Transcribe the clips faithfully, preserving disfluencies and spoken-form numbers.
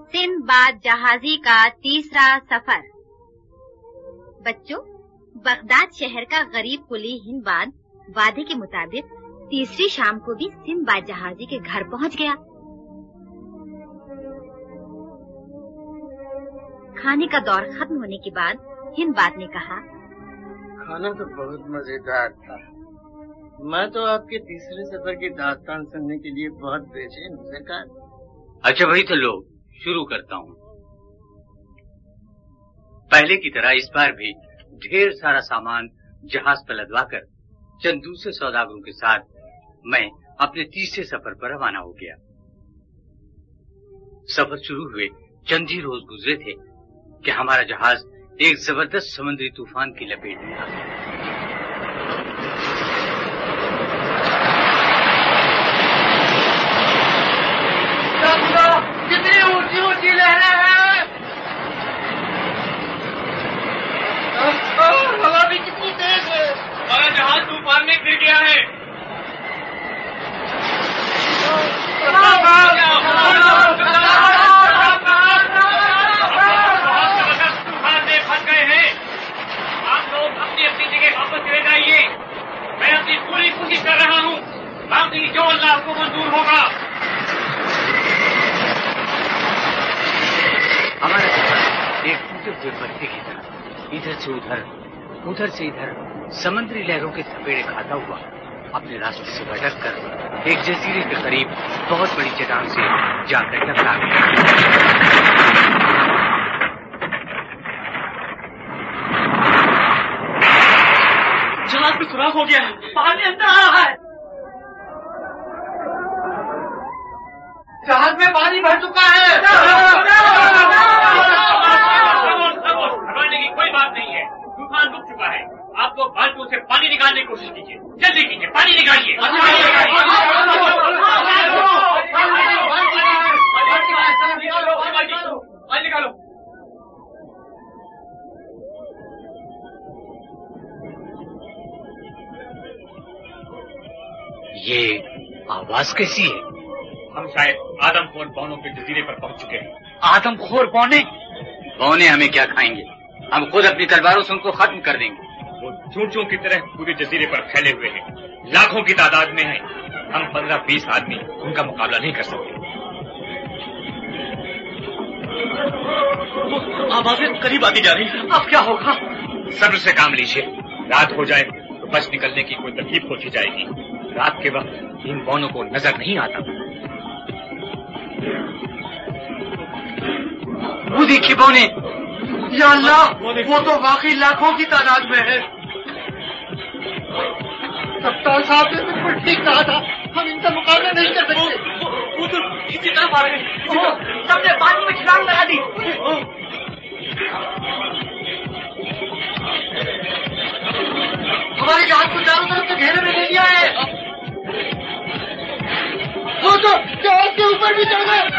Sinbad जहाजी का तीसरा सफर। बच्चों, बगदाद शहर का गरीब कुली हिंदबाद वादे के मुताबिक तीसरी शाम को भी सिंदबाद जहाजी के घर पहुंच गया। खाने का दौर खत्म होने के बाद हिंदबाद ने कहा, खाना तो बहुत मजेदार था। मैं तो आपके तीसरे सफर की दास्तान सुनने के लिए बहुत बेचैन हूँ सरकार। अच्छा भाई, तो लो शुरू करता हूँ। पहले की तरह इस बार भी ढेर सारा सामान जहाज पर लदवाकर चंद दूसरे सौदागरों के साथ मैं अपने तीसरे सफर पर रवाना हो गया। सफर शुरू हुए चंद ही रोज गुजरे थे कि हमारा जहाज एक जबरदस्त समुद्री तूफान की लपेट में आ गया। कितनी ऊंची ऊंची लहरें हैं, हवा भी कितनी तेज है। हमारा जहाज तूफान में गिर गया है। तूफान में फंस गए हैं। आप लोग अपनी अपनी जगह वापस चले जाइए। मैं अपनी पूरी कोशिश कर रहा हूँ, बाकी जो अल्लाह को मंजूर होगा। हमारा सफर एक टूटे हुए पत्ते की तरह इधर से उधर, उधर से इधर समुद्री लहरों के थपेड़े खाता हुआ अपने रास्ते से भटक कर एक जजीरे के करीब बहुत बड़ी चट्टान से जाकर टकरा गया। जहाज में सुराख हो गया है, पानी अंदर आ रहा है। जहाज में पानी भर चुका है। घबराने की कोई बात नहीं है, तूफान रुक चुका है। आप लोग बाल्टियों से पानी निकालने की कोशिश कीजिए, जल्दी कीजिए, पानी निकालिए। निकालो। ये आवाज कैसी है? हम शायद आदमखोर बौनों के जजीरे पर पहुंच चुके हैं। आदमखोर बौने? बौने हमें क्या खाएंगे? हम खुद अपनी तलवारों से उनको खत्म कर देंगे। वो चूंटियों की तरह पूरे जजीरे पर फैले हुए हैं, लाखों की तादाद में हैं। हम पंद्रह बीस आदमी उनका मुकाबला नहीं कर सकते। आवाजें करीब आती जा रही हैं, अब क्या होगा? सब्र से काम लीजिए, रात हो जाए तो बच निकलने की कोई तरकीब सोची जाएगी। रात के वक्त इन बौनों को नजर नहीं आता। वो देखिए बौने। या अल्लाह, वो तो वाकई लाखों की तादाद में है। कप्तान साहब ने बिल्कुल ठीक कहा था, हम इनका मुकाबला नहीं कर सकते। वो, वो तो इसी तरफ आ रहे हैं। सबने पानी में छलांग लगा दी। हमारे जहाज को चारों तरफ से घेरे में ले लिया है। वो तो जहाज के ऊपर भी चढ़ गए।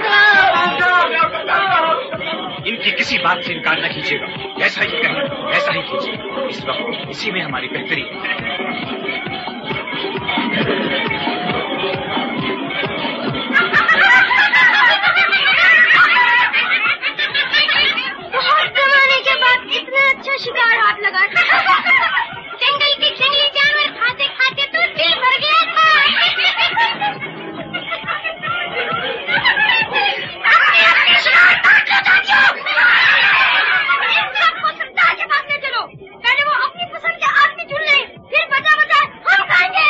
इनकी किसी बात से इनकार न कीजिएगा, जैसा ही कहें वैसा ही कीजिए। इस वक्त इसी में हमारी बेहतरी है। बहुत जमाने के बाद इतना अच्छा शिकार हाथ लगा। जंगल के जंगली जानवर खाते खाते तो दिल भर गया था। सबको सरदार के पास ले चलो, पहले वो अपनी पसंद के आदमी चुन ले, फिर बचा बचा हम खाएंगे।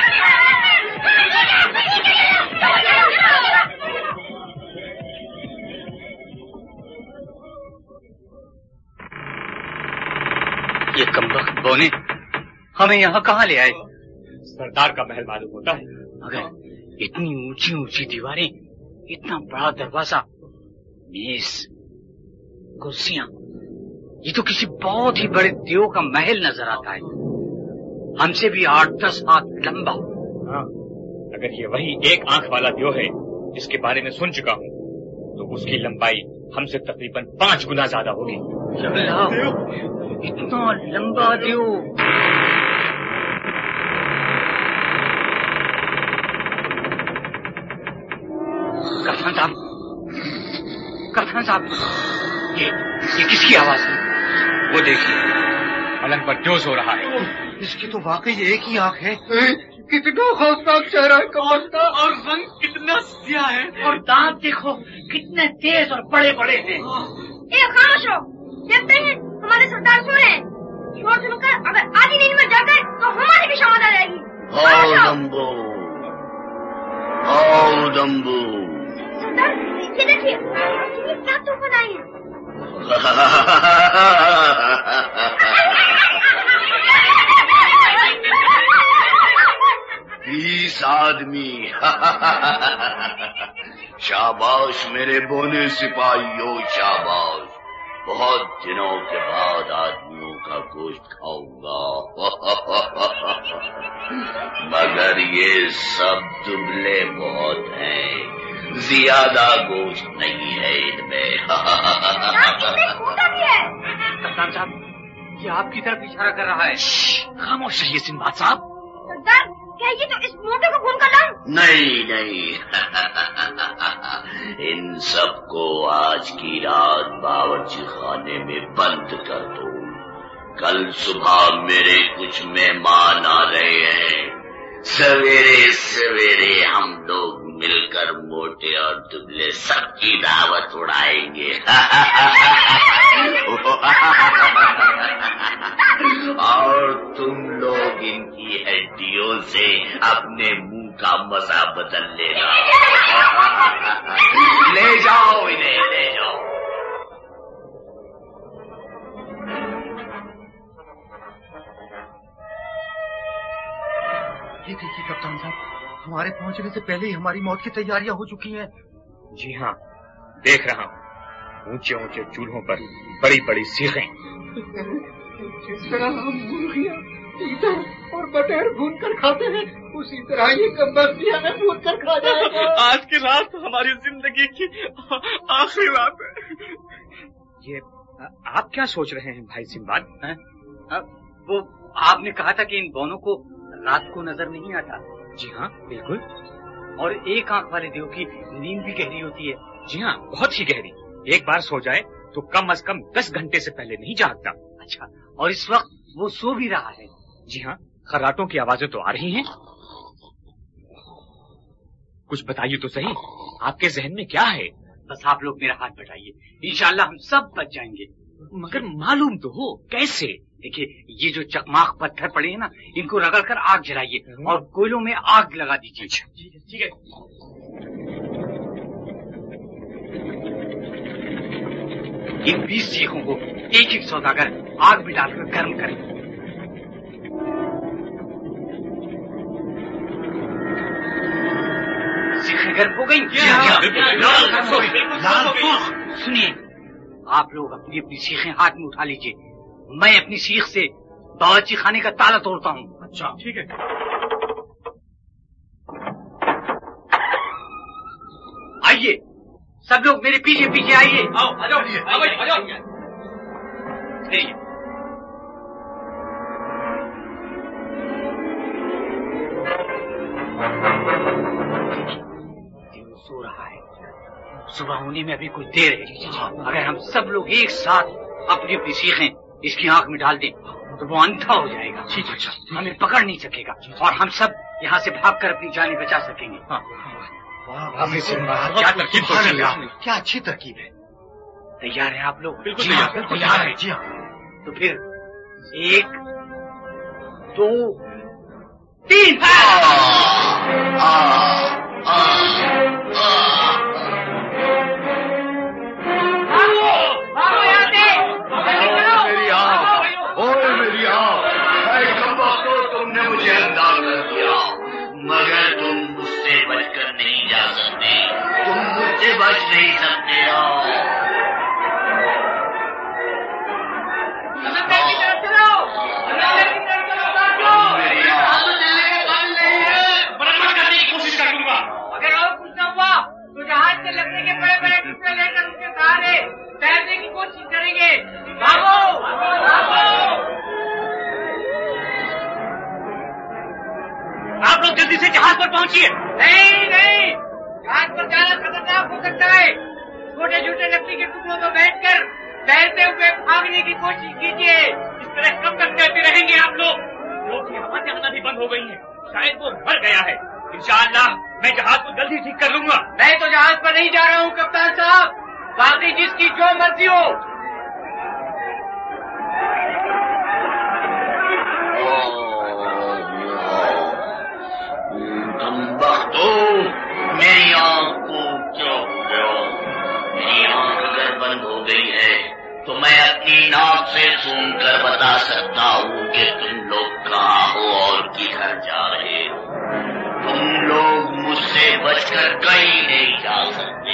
ये कमबख्त बौने हमें यहाँ कहाँ ले आए? सरदार का महल मालूम होता है। मगर इतनी ऊंची ऊंची दीवारें, इतना बड़ा दरवाजा, मेज, कुर्सियां, ये तो किसी बहुत ही बड़े देव का महल नजर आता है। हमसे भी आठ दस हाथ लंबा। हाँ, अगर ये वही एक आंख वाला देव है जिसके बारे में सुन चुका हूँ, तो उसकी लंबाई हमसे तकरीबन पांच गुना ज्यादा होगी। इतना लंबा देव। कहाँ था? कप्तान साहब, ये ये किसकी आवाज है? वो देखिए, पलंग पर जोश हो रहा है। इसकी तो वाकई एक ही आंख है। कितना खौफनाक चेहरा है कमल का, और रंग कितना सिया है, और दांत देखो कितने तेज और बड़े बड़े हैं। ए खामोश रहो, देखते हैं हमारे सरदार सो रहे हैं। शोर सुनकर अगर आधी नींद में जाग गए तो हमारी भी शामत आ जाएगी। आओ दम्बू, आओ दम्बू। सरदार ये देखिए, ये क्या तूफान आई है। बीस आदमी। शाबाश मेरे बोने सिपाहियों, शाबाश। बहुत दिनों के बाद आदमियों का गोश्त खाऊंगा। मगर ये सब दुबले बहुत हैं, ज्यादा गोश्त नहीं है इनमें। कप्तान साहब, ये आपकी तरफ इशारा कर रहा है। खामोश रहिए सिंबाद साहब। सरदार, क्या ये तो इस मोटे को खून का लंग? नहीं नहीं। इन सबको आज की रात बावर्ची खाने में बंद कर दो। कल सुबह मेरे कुछ मेहमान आ रहे हैं। सवेरे सवेरे हम लोग मिलकर मोटे और दुबले सबकी दावत उड़ाएंगे। और तुम लोग इनकी हड्डियों से अपने मुंह का मजा बदल लेना। ले जाओ इन्हें, ले जाओ। ये देखिए कप्तान साहब, हमारे पहुंचने से पहले ही हमारी मौत की तैयारियां हो चुकी हैं। जी हाँ, देख रहा हूँ। ऊंचे ऊंचे चूल्हों पर बड़ी बड़ी सीखें। जिस तरह हम मुर्गियां, तीतर और बटेर भून कर खाते हैं, उसी तरह ये कब्बर भी हमें भून कर खा जाएगा। आज की रात हमारी जिंदगी की आखिरी रात है। ये आप क्या सोच रहे हैं भाई सिंबाद? वो आपने कहा था कि इन दोनों को रात को नजर नहीं आता। जी हाँ, बिल्कुल। और एक आंख वाले देव की नींद भी गहरी होती है। जी हाँ, बहुत ही गहरी। एक बार सो जाए तो कम अज कम दस घंटे से पहले नहीं जागता। अच्छा, और इस वक्त वो सो भी रहा है। जी हाँ, खर्राटों की आवाजें तो आ रही हैं। कुछ बताइए तो सही, आपके जहन में क्या है? बस आप लोग मेरा हाथ बटाइए, इंशाल्लाह हम सब बच जाएंगे। मगर मालूम तो हो कैसे? देखिए, ये जो चकमाक पत्थर पड़े हैं ना, इनको रगड़ कर आग जलाइए और कोयलों में आग लगा दीजिए। ठीक है। इन बीस सीखों को एक एक सौदागर आग में डालकर गर्म करें। सीखें गर्म हो गई? सुनिए, आप लोग अपनी अपनी सीखें हाथ में उठा लीजिए। मैं अपनी सीख से बावर्ची खाने का ताला तोड़ता हूँ। अच्छा, ठीक है। आइए, सब लोग मेरे पीछे पीछे आइए। आओ, आ जाओ, आ जाओ, आ जाओ। ठहरिए। देव सो रहा है, सुबह होने में अभी कुछ देर है। अगर हम सब लोग एक साथ अपनी अपनी सीखें इसकी आंख में डाल दें तो वो अंधा हो जाएगा। ठीक है, अच्छा, हमें पकड़ नहीं सकेगा और हम सब यहाँ से भागकर अपनी जानें बचा सकेंगे। हाँ। क्या तरकीब सोची है आपने? क्या अच्छी तरकीब है। तैयार हैं आप लोग? बिल्कुल जी हाँ, तैयार बिल्कुल तैयार है। जी हाँ। तो फिर एक, दो, तीन। मेरी आँख, ओए मेरी आँख, ऐ कब्बो, तुमने मुझे अंधा कर दिया, मगर तुम मुझसे बचकर नहीं जा सकते। तुम मुझसे बच नहीं सकते हो। बराबर करने की कोशिश कर दूंगा। अगर और कुछ न हुआ तो जहाज से लगने के बड़े बड़े टुकड़े लेकर उसके सहारे तैरने की कोशिश करेंगे। भागो, भागो। आप लोग जल्दी से जहाज पर पहुंचिए। नहीं नहीं, जहाज पर जाना खतरनाक हो सकता है। छोटे छोटे छोटे लकड़ी के टुकड़ों पर बैठकर तैरते हुए भागने की कोशिश कीजिए। इस तरह कब तक तैरते रहेंगे आप लोग? लोग हवा से आना भी बंद हो गई है, शायद वो मर गया है। इंशाअल्लाह मैं जहाज को जल्दी ठीक कर लूंगा। मैं तो जहाज पर नहीं जा रहा हूँ कप्तान साहब, बाकी जिसकी जो मर्जी हो। मेरी आंख को क्या हो गया? मेरी आंख अगर बंद हो गई है तो मैं अपनी नाक से सूंघकर बता सकता हूँ कि तुम लोग कहाँ हो और किधर जा रहे हो। तुम लोग मुझसे बचकर कहीं नहीं जा सकते।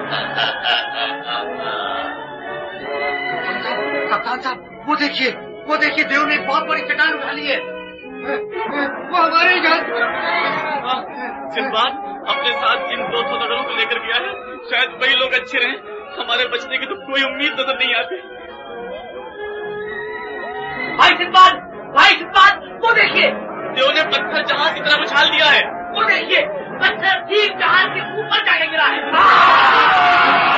कप्तान साहब, वो देखिए, वो देखिए, देव ने एक बहुत बड़ी चट्टान उठा ली है। वो हमारे जहाज सिंबाद अपने साथ जिन दो सौ नगरों को लेकर गया है, शायद वही लोग अच्छे रहे। हमारे बचने की तो कोई उम्मीद नजर नहीं आती। भाई सिंबाद, भाई सिंबाद, वो देखिए, देव ने पत्थर जहाज की तरफ उछाल दिया है। वो देखिए, पत्थर ठीक जहाज के ऊपर जाके गिरा है।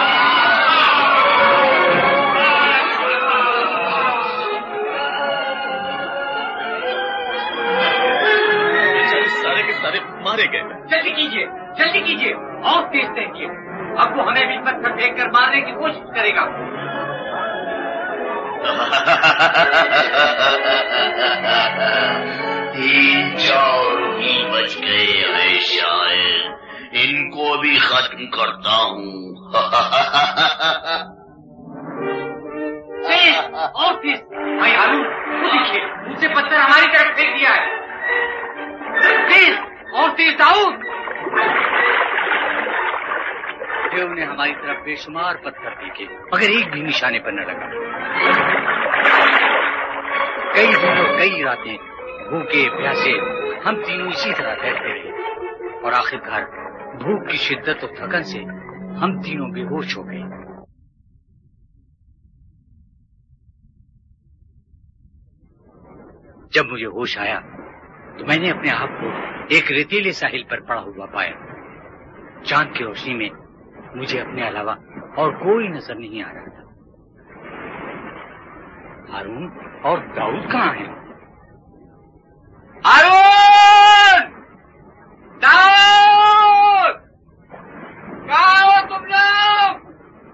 सारे मारे गए। जल्दी कीजिए, जल्दी कीजिए, और तेज तैरिए। अब वो हमें भी पत्थर फेंक कर मारने की कोशिश करेगा। तीन चार ही बच गए हैं शायद, इनको भी खत्म करता हूँ। तेज, और तेज। भाई हारून, वो देखिए, उसने पत्थर हमारी तरफ फेंक दिया है। तेज, और तेज दाऊद। देव ने हमारी तरफ बेशुमार पत्थर फेंके, मगर एक भी निशाने पर न लगा। कई दिन और कई रातें भूखे प्यासे हम तीनों इसी तरह तैरते रहे और आखिरकार भूख की शिद्दत और थकन से हम तीनों बेहोश हो गए। जब मुझे होश आया तो मैंने अपने आप को एक रेतीले साहिल पर पड़ा हुआ पाया। चांद की रोशनी में मुझे अपने अलावा और कोई नजर नहीं आ रहा था। हारून और दाऊद कहाँ हैं? हारून! दाऊद! कहाँ हो तुम लोग?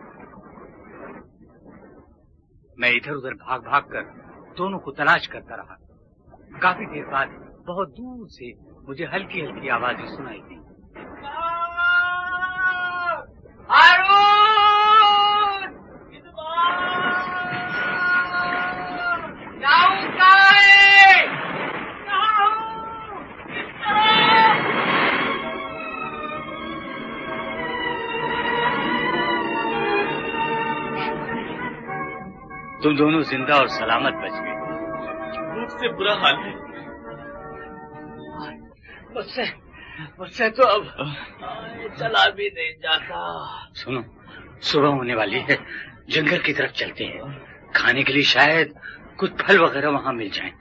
मैं इधर उधर भाग भाग कर दोनों को तलाश करता रहा। काफी देर बाद बहुत दूर से मुझे हल्की हल्की आवाजें सुनाई दी। हारून! दाऊद कहाँ है? तुम दोनों जिंदा और सलामत बच गए। भूख से बुरा हाल है। मुझसे मुझसे तो अब चला भी नहीं जाता। सुनो, सुबह होने वाली है, जंगल की तरफ चलते हैं। खाने के लिए शायद कुछ फल वगैरह वहां मिल जाएं।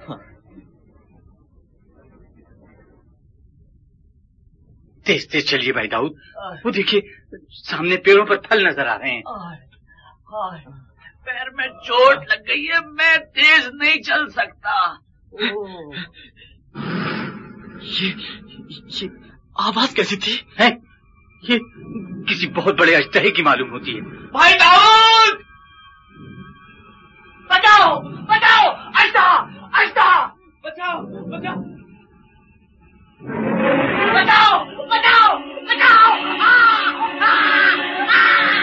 तेज तेज चलिए भाई दाऊद। वो देखिए, सामने पेड़ों पर फल नजर आ रहे हैं। पैर में चोट लग गई है, मैं तेज नहीं चल सकता। ये ये आवाज कैसी थी? है? ये किसी बहुत बड़े अजदहे की मालूम होती है। भाई दाऊद! बचाओ, बचाओ, अजदहा, अजदहा! बचाओ, बचाओ, बचाओ, बचाओ, बचाओ! आ, आ, आ!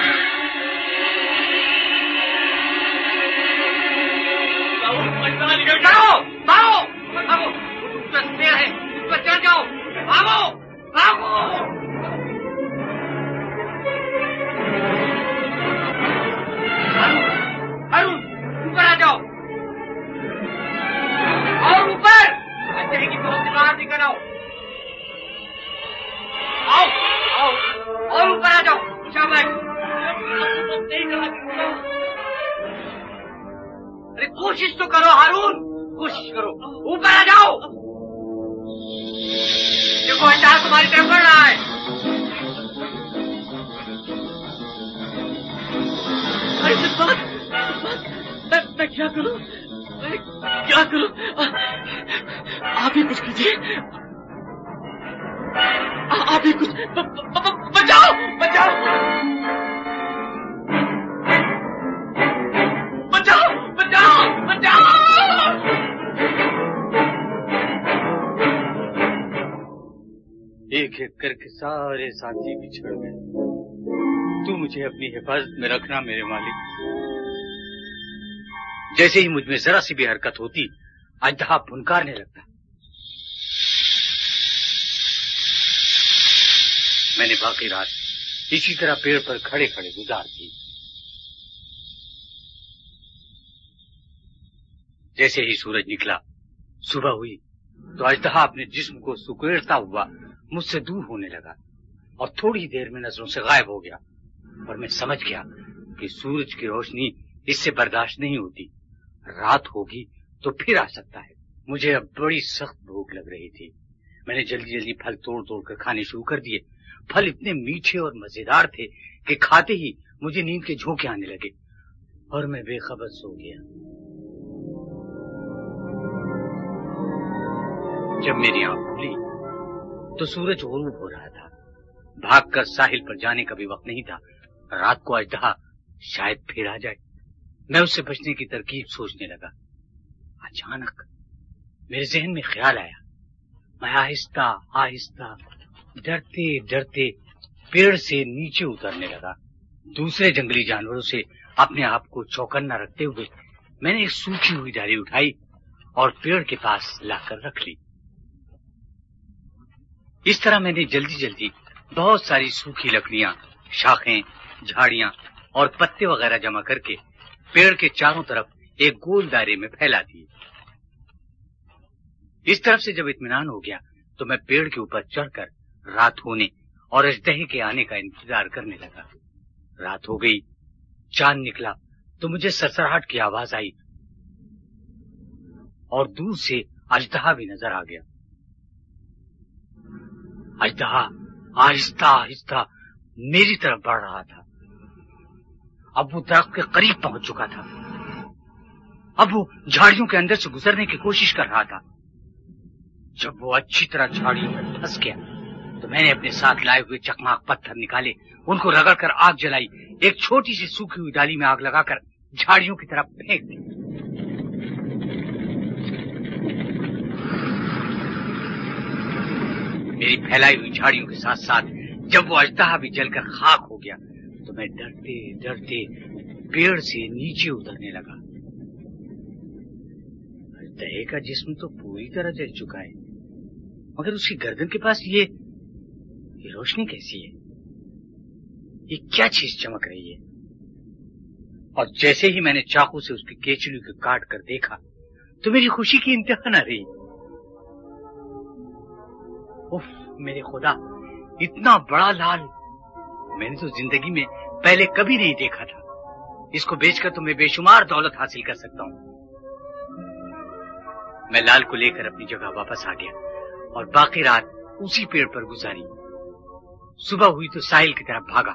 भागो, भागो, भागो! उस पर शेर है, उस पर चढ़ जाओ! भागो, भागो! हारून, ऊपर आ जाओ! और ऊपर! अच्छे की बहुत बाहर निकल आओ! आओ, आओ! और ऊपर आ जाओ! शाबाश! अरे कोशिश तो करो हारून, कोशिश करो, ऊपर आ जाओ। देखो अचार तुम्हारी तरफ बढ़ रहा है। सिंबाद, मैं, मैं क्या करूं, मैं क्या करूं? आप ही कुछ कीजिए, आप ही कुछ, ब, ब, ब, बचाओ, बचाओ, बचाओ, बचाओ, बचाओ। एक एक करके सारे साथी बिछड़ गए। तू मुझे अपनी हिफाजत में रखना मेरे मालिक। जैसे ही मुझ में जरा सी भी हरकत होती, अजदहा फुनकारने लगता। मैंने बाकी रात इसी तरह पेड़ पर खड़े खड़े गुजार दी। जैसे ही सूरज निकला, सुबह हुई, तो अजदहा अपने जिस्म को सुकेड़ता हुआ मुझसे दूर होने लगा और थोड़ी देर में नजरों से गायब हो गया। और मैं समझ गया कि सूरज की रोशनी इससे बर्दाश्त नहीं होती, रात होगी तो फिर आ सकता है। मुझे अब बड़ी सख्त भूख लग रही थी। मैंने जल्दी जल्दी फल तोड़ तोड़ कर खाने शुरू कर दिए। फल इतने मीठे और मजेदार थे कि खाते ही मुझे नींद के झोंके आने लगे और मैं बेखबर सो गया। जब मेरी आंख खुली तो सूरज गुरूब हो रहा था। भागकर साहिल पर जाने का भी वक्त नहीं था। रात को अजदहा शायद फिर आ जाए। मैं उससे बचने की तरकीब सोचने लगा। अचानक मेरे जहन में ख्याल आया। मैं आहिस्ता आहिस्ता डरते डरते पेड़ से नीचे उतरने लगा। दूसरे जंगली जानवरों से अपने आप को चौकन्ना रखते हुए मैंने एक सूखी हुई डाली उठाई और पेड़ के पास लाकर रख ली। इस तरह मैंने जल्दी जल्दी बहुत सारी सूखी लकड़ियां, शाखें, झाड़ियां और पत्ते वगैरह जमा करके पेड़ के चारों तरफ एक गोल दायरे में फैला दिए। इस तरफ से जब इत्मीनान हो गया तो मैं पेड़ के ऊपर चढ़कर रात होने और अजदहे के आने का इंतजार करने लगा। रात हो गई, चांद निकला तो मुझे सरसराहट की आवाज आई और दूर से अजदहा भी नजर आ गया। अजदहा आहिस्ता आहिस्ता मेरी तरफ बढ़ रहा था। अब वो दरख्त के करीब पहुंच चुका था। अब वो झाड़ियों के अंदर से गुजरने की कोशिश कर रहा था। जब वो अच्छी तरह झाड़ियों में फंस गया तो मैंने अपने साथ लाए हुए चकमाक पत्थर निकाले, उनको रगड़कर आग जलाई, एक छोटी सी सूखी हुई डाली में आग लगाकर झाड़ियों की तरफ फेंक दी। मेरी फैलाई हुई झाड़ियों के साथ साथ जब वो अजदहा भी जलकर खाक हो गया तो मैं डरते डरते पेड़ से नीचे उतरने लगा। अजदहे का जिस्म तो पूरी तरह जल चुका है, मगर उसकी गर्दन के पास ये, ये रोशनी कैसी है? ये क्या चीज चमक रही है? और जैसे ही मैंने चाकू से उसकी केचली को काट कर देखा तो मेरी खुशी की इंतहा न रही। उफ, मेरे खुदा, इतना बड़ा लाल मैंने तो जिंदगी में पहले कभी नहीं देखा था। इसको बेचकर तो मैं बेशुमार दौलत हासिल कर सकता हूँ। मैं लाल को लेकर अपनी जगह वापस आ गया और बाकी रात उसी पेड़ पर गुजारी। सुबह हुई तो साहिल की तरफ भागा।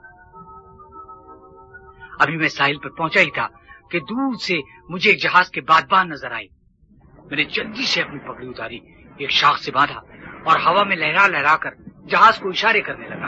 अभी मैं साहिल पर पहुंचा ही था कि दूर से मुझे एक जहाज के बादबान नजर आए। मैंने जल्दी से अपनी पगड़ी उतारी, एक शाख से बांधा और हवा में लहरा लहरा कर जहाज को इशारे करने लगा।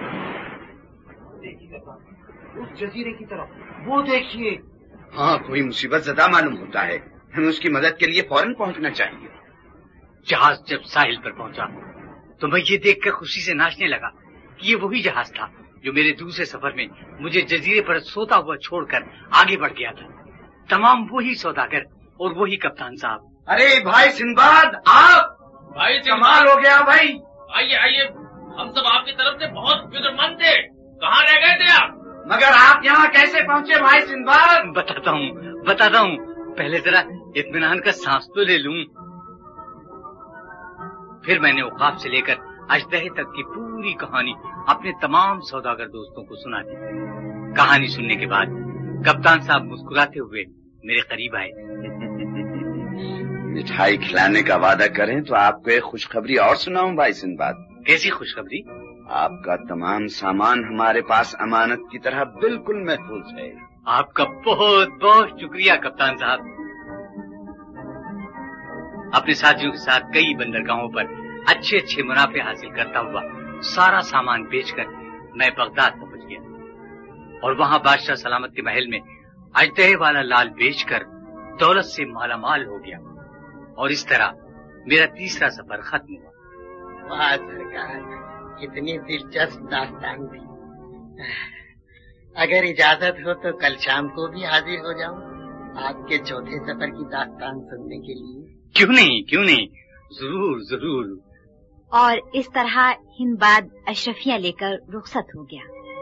देखिए उस जजीरे की तरफ, वो देखिए। हाँ, कोई मुसीबत ज़दा मालूम होता है। हमें उसकी मदद के लिए फौरन पहुंचना चाहिए। जहाज जब साहिल पर पहुंचा तो मैं ये देखकर खुशी से नाचने लगा कि ये वही जहाज था जो मेरे दूसरे सफर में मुझे जजीरे पर सोता हुआ छोड़कर आगे बढ़ गया था। तमाम वही सौदागर और वही कप्तान साहब। अरे भाई सिंबाद, आप भाई कमाल हो गया भाई। आइए आइए, हम सब आपकी तरफ से बहुत फिक्रमंद थे। कहाँ रह गए थे आप? मगर आप यहाँ कैसे पहुँचे भाई सिंबाद? बताता हूँ बताता हूँ पहले जरा इत्मीनान का सांस तो ले लूं। फिर मैंने औकाफ से लेकर अजदहे तक की पूरी कहानी अपने तमाम सौदागर दोस्तों को सुना दी। कहानी सुनने के बाद कप्तान साहब मुस्कुराते हुए मेरे करीब आए। मिठाई खिलाने का वादा करें तो आपको एक खुशखबरी और सुनाऊं भाई सिंबाद। कैसी खुशखबरी? आपका तमाम सामान हमारे पास अमानत की तरह बिल्कुल महफूज है। आपका बहुत बहुत शुक्रिया कप्तान साहब। अपने साथियों के साथ कई बंदरगाहों पर अच्छे अच्छे मुनाफे हासिल करता हुआ सारा सामान बेचकर मैं बगदाद पहुंच गया और वहां बादशाह सलामत के महल में अजदहे वाला लाल बेचकर दौलत से मालामाल हो गया और इस तरह मेरा तीसरा सफर खत्म हुआ। वाह सरकार, कितनी दिलचस्प दास्तान थी। अगर इजाजत हो तो कल शाम को भी हाजिर हो जाऊं आपके चौथे सफर की दास्तान सुनने के लिए। क्यों नहीं क्यों नहीं, जरूर जरूर। और इस तरह हिंदबाद अशरफिया लेकर रुखसत हो गया।